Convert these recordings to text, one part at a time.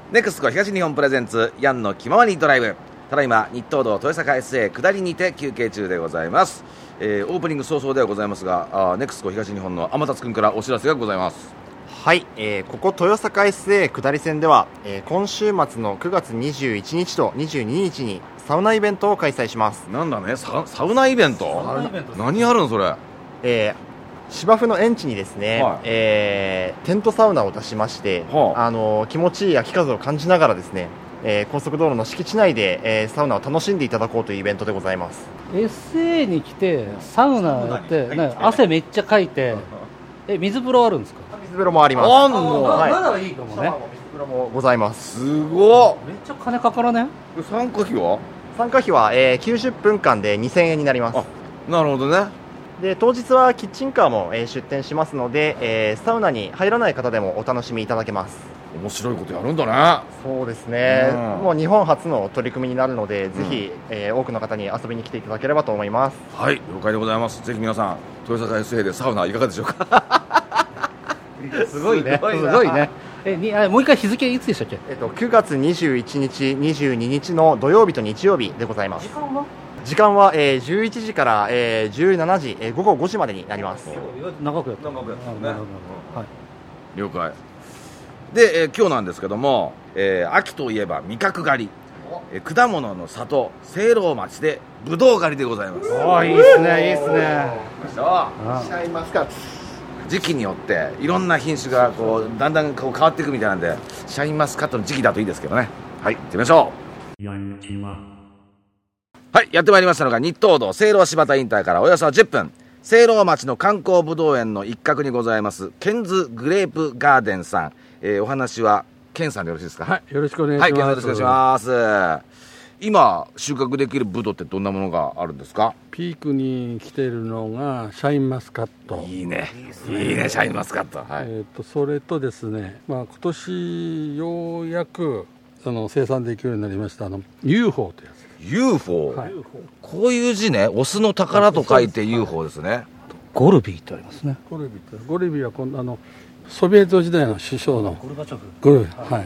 ネクスコ東日本プレゼンツヤンの気ままにドライブ。ただいま日東道豊坂 SA 下りにて休憩中でございます。オープニング早々ではございますが、ネクスコ東日本の天達君からお知らせがございます。 はい、ここ豊坂 SA 下り線では、今週末の9月21日と22日にサウナイベントを開催します。 なんだね、サウナイベント。何あるのそれ。 芝生の園地にですね、はい、テントサウナを出しまして、はあ、気持ちいい秋風を感じながらですね、高速道路の敷地内で、サウナを楽しんでいただこうというイベントでございます。 SA に来てサウナやって、ね、汗めっちゃかいて水風呂あるんですか？ 水風呂もあります。 あんの、はい、ならいいかもね。 水風呂もございます。 すごっ。 めっちゃ金かからね。 参加費は 90分間で2000円になります。 あ、なるほどね。 で当日はキッチンカーも、出店しますので、サウナに入らない方でもお楽しみいただけます。 面白いことやるんだね。 そうですね、もう日本初の取り組みになるので、ぜひ、多くの方に遊びに来ていただければと思います。 はい、了解でございます。ぜひ皆さん豊坂 SA でサウナいかがでしょうか。 すごいね、すごいね。もう一回日付いつでしたっけ ？9月21日22日の土曜日と日曜日でございます。時間は11時から、17時、午後5時までになります。 長くやった、 ね、はい、了解で、今日なんですけども、秋といえば味覚狩り、果物の里聖籠町でぶどう狩りでございます。 いいですね、いいですね。 シャインマスカット、 時期によっていろんな品種がこうだんだんこう変わっていくみたいなんで、シャインマスカットの時期だといいですけどね。はい、行ってみましょう。はい、やってまいりましたのが日東道聖籠柴田インターからおよそ10分、聖籠町の観光ぶどう園の一角にございますケンズグレープガーデンさん、お話はケンさんでよろしいですか？ はい、よろしくお願いします。 はい、ケンさんよろしくお願いします。今収穫できるぶどうってどんなものがあるんですか？ ピークに来ているのがシャインマスカット。 いいね、いいね、シャインマスカット。はい、 それとですね、今年ようやく生産できるようになりましたUFO というやつ。 UFO、はい、こういう字ね、オスの宝と書いて UFO ですね。 ゴルビーってありますね。 ゴルビーはソビエト時代の首相のゴルバチョフ、はい、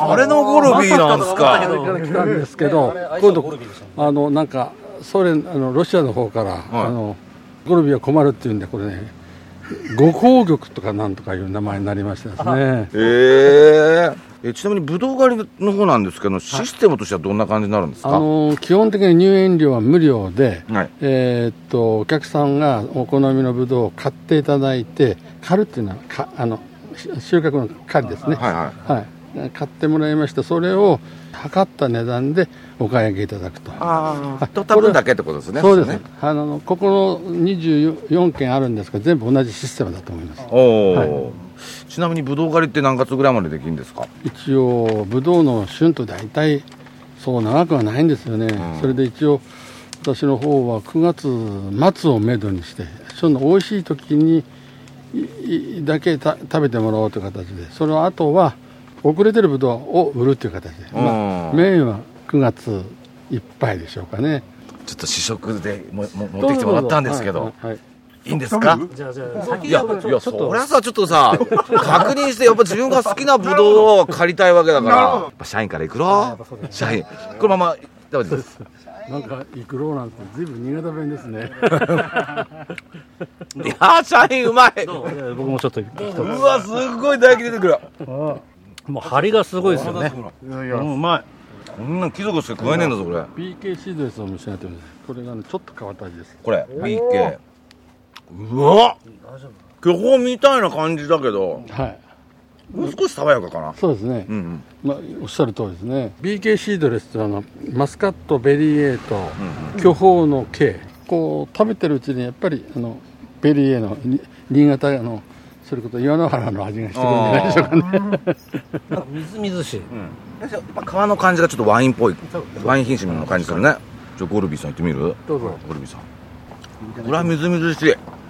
あれのゴルビーなんですか？ あれから来たんですけど、今度なんかロシアの方から、はい、ゴルビーは困るっていうんで、これね五光玉とかなんとかいう名前になりましたですね。 ちなみにブドウ狩りの方なんですけど、システムとしてはどんな感じになるんですか？ 基本的に入園料は無料で、 はい、 お客さんがお好みのブドウを買っていただいて、狩るっていうのは収穫の狩りですね、はいはいはい、買ってもらいまして、それを測った値段でお買い上げいただくと。 取った分だけってことですね。 そうですね。ここの24件あるんですが、全部同じシステムだと思います。 はい、ちなみにブドウ狩りって何月ぐらいまでできるんですか？ 一応ブドウの旬と大体そう長くはないんですよね。それで一応私の方は9月末をめどにして、その美味しい時にだけ食べてもらおうという形で、その後は遅れてるブドウを売るという形で、メインは9月いっぱいでしょうかね。 ちょっと試食で持ってきてもらったんですけど、いいんですか？ じゃあ先いやそりゃさ、ちょっとさ確認して、やっぱ自分が好きなブドウを借りたいわけだから、やっぱ社員からいくろ。社員このまま食べてです。 なんかいくろうなんてずいぶん新潟弁ですね。 いや社員うまい。 僕もちょっとうわ、すごい唾液出てくる。 もう張りがすごいですよね。うまい。 こんな貴族しか食えねえんだぞこれ。 BK シードレスを召し上がってます。これがちょっと変わった味です。 これ BK。 うわ、巨峰みたいな感じだけど、はい、もう少し爽やかかな。 そうですね、おっしゃる通りですね。 BK シードレスってマスカット、ベリー A と巨峰の K、こう食べてるうちにやっぱりベリー A の新潟のそれこそ岩の原の味がしてくるんじゃないでしょうかね。 みずみずしい、 やっぱ皮の感じがちょっとワインっぽい、ワイン品種の感じするね。じゃあゴルビーさん行ってみる？ どうぞ。 ゴルビーさん、これはみずみずしい。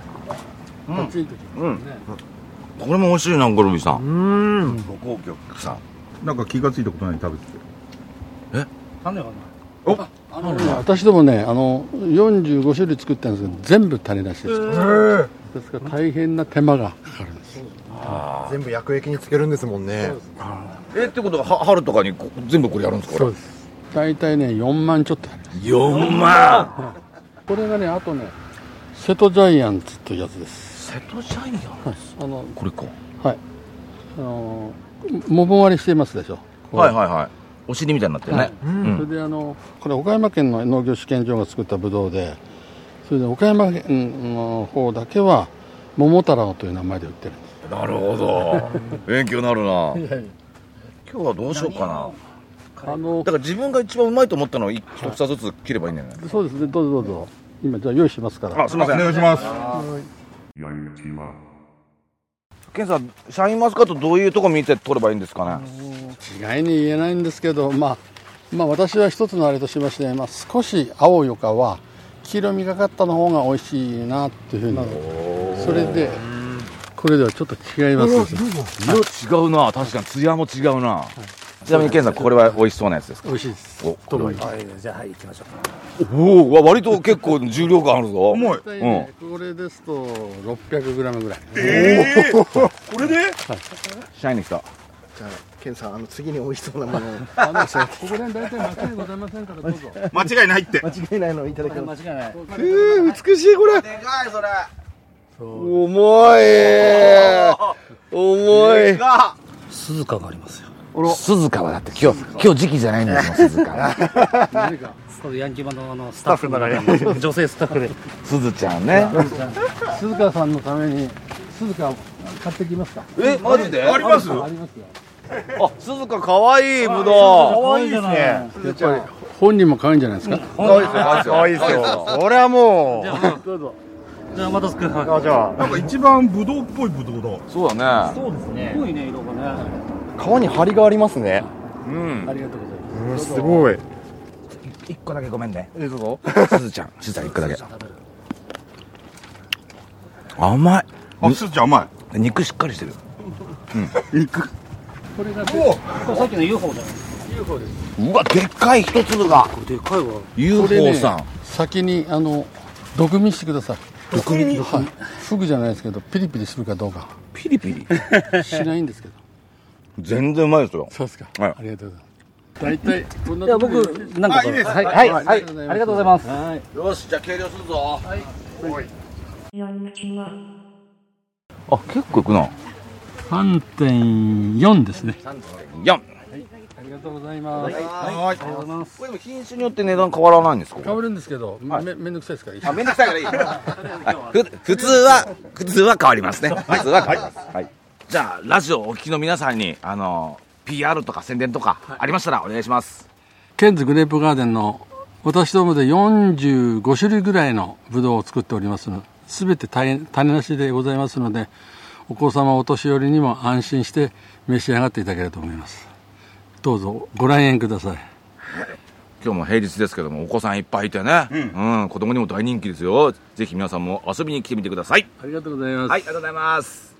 これも美味しいな、ゴルビーさん。五光玉さん、 なんか気がついたことないに食べてて。 種がない。 私どもね、45種類作ってるんですけど、全部種なしです。ですから大変な手間がかかるんです。 全部薬液につけるんですもんね。 ってことは春とかに全部これやるんですか？ そうです。大体ね4万ちょっと。 4万これがね、あとね瀬戸ジャイアンツというやつです。 瀬戸ジャイアンツ、これか。はい。 もぼ割りしてますでしょ。 はいはいはい。お尻みたいになってるね。 それでこれ岡山県の農業試験場が作ったブドウで、それで岡山県の方だけは桃太郎という名前で売ってるんです。 なるほど。勉強になるな。今日はどうしようかな。だから自分が一番うまいと思ったのを一房ずつ切ればいいんだよね。 そうですね。どうぞどうぞ。今じゃあ用意しますから。 すみません。お願いします。ケンさん、シャインマスカットどういうとこ見て取ればいいんですかね？ 一概に言えないんですけど、私は一つのあれとしまして、少し青い丘は黄色みがかったの方が美味しいなっていうふうに。それでこれではちょっと違います。 色違うな。確かに艶も違うな。ちなみにケンさん、これは美味しそうなやつですか？ 美味しいです。 これはいい。 じゃあ、はい、行きましょう。割と結構重量感あるぞ。 重い。これですと 600g ぐらい。 これで？ シャインに来た。 じゃあケンさん、次に美味しそうなものをここら辺大体間違いございませんからどうぞ。 間違いないって。 間違いないのをいただきます。 間違いない。 美しいこれ。でかいそれ。重い。重い。 鈴鹿がありますよ。 鈴鹿はだって今日時期じゃないんですよ。鈴鹿。 これヤンキーバンドのスタッフの中に女性スタッフで。 鈴ちゃんね。 鈴鹿さんのために鈴鹿買ってきますか？ マジで？ あります？ ありますよ。 鈴鹿可愛いぶどう。 可愛いですね。 やっぱり本人も可愛いんじゃないですか？ 可愛いですよ。 可愛いですよ。これはもう。 どうぞ。 じゃあ、またすく。 じゃあなんか一番ブドウっぽいブドウだ。 そうだね。 そうですね。濃いね、色がね。 皮に張りがありますね。 ありがとうございます。 すごい。 一個だけごめんね。 どうぞ。 鈴ちゃん一個だけ。甘い。 すずちゃん甘い。 肉しっかりしてる。 肉。 これがこれさっきの UFO じゃないですか。 UFO です。 うわ、でっかい一粒が。 これでかいわ。 UFO さん。 先に毒味してください。毒味？はい。フグじゃないですけど、ピリピリするかどうか。 ピリピリしないんですけど。 全然うまいですよ。 そうですか。 はい。 ありがとうございます。大体こんな。 いや、僕なんか。 いいです。 はいはいはい。ありがとうございます。 よし、じゃあ計量するぞ。はい。結構いくな。 3.4 ですね。 4。 ありがとうございます。 はい。ありがとうございます。これも品種によって値段変わらないんですか？ 変わるんですけど、めんどくさいですから。 めんどくさいからいい。普通は変わりますね。普通は変わります。はい。じゃあラジオをお聞きの皆さんにPR とか宣伝とかありましたらお願いします。 ケンズグレープガーデンの私どもで45種類ぐらいのブドウを作っておりますので、全て種なしでございますので、お子様お年寄りにも安心して召し上がっていただければと思います。どうぞご来園ください。 今日も平日ですけどもお子さんいっぱいいてね、子供にも大人気ですよ。ぜひ皆さんも遊びに来てみてください。 ありがとうございます。 はい、ありがとうございます。